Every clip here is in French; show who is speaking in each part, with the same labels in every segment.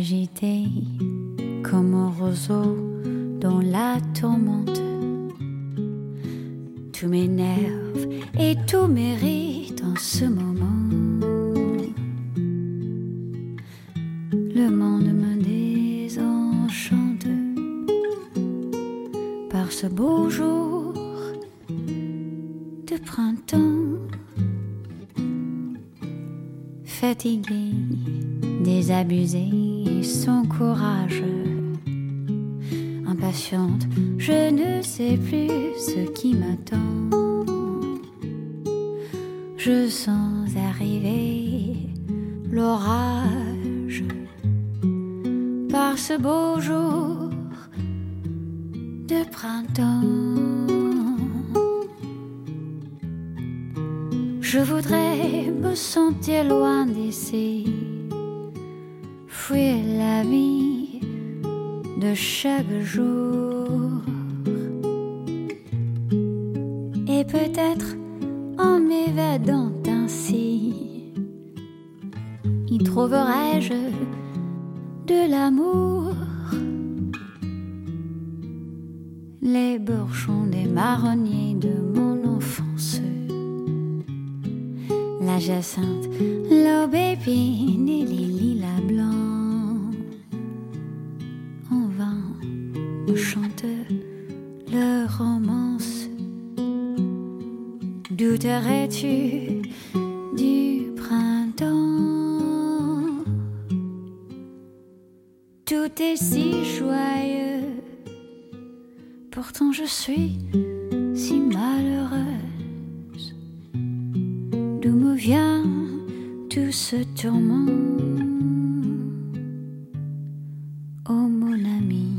Speaker 1: agité comme un roseau dans la tourmente. Tout m'énerve et tout mérite en ce moment. Le monde me désenchante par ce beau jour de printemps. Fatigué, désabusé, sans courage, impatiente, je ne sais plus ce qui m'attend. Je sens arriver l'orage par ce beau jour de printemps. Je voudrais me sentir loin d'ici, fuir la vie de chaque jour. Et peut-être en m'évadant ainsi, y trouverais-je de l'amour. Les bourgeons des marronniers de mon enfance, la jacinthe, l'aubépine et les lilas blancs, en vain me chantent leur romance. Douterais-tu du printemps? Tout est si joyeux, pourtant je suis si malheureuse. D'où me vient tout ce tourment? Oh mon ami,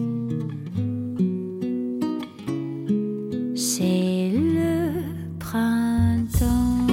Speaker 1: c'est le printemps.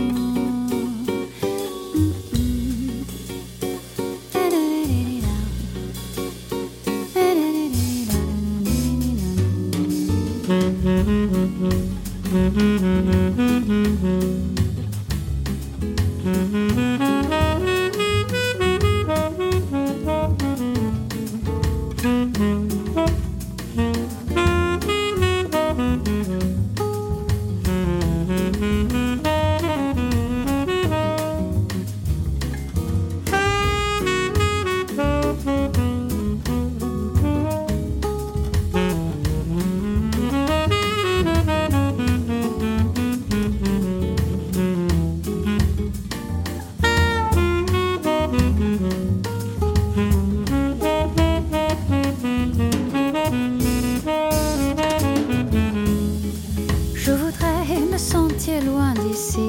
Speaker 1: Loin d'ici,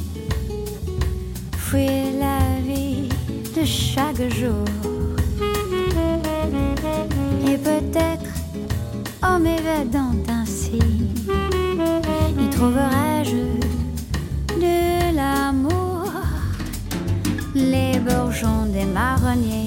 Speaker 1: fuir la vie de chaque jour. Et peut-être en m'évadant ainsi, y trouverais-je de l'amour. Les bourgeons des marronniers